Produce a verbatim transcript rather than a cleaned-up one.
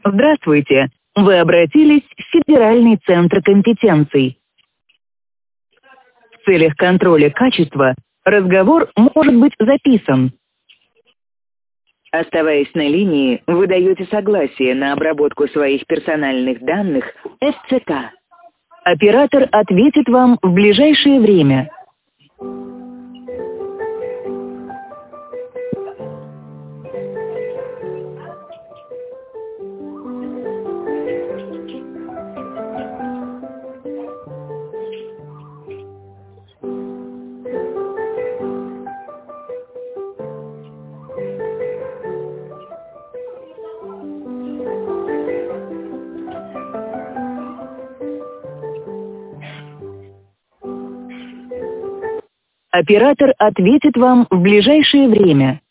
Здравствуйте. Вы обратились в Федеральный центр компетенций. В целях контроля качества разговор может быть записан. Оставаясь на линии, вы даете согласие на обработку своих персональных данных эф цэ ка. Оператор ответит вам в ближайшее время. Оператор ответит вам в ближайшее время.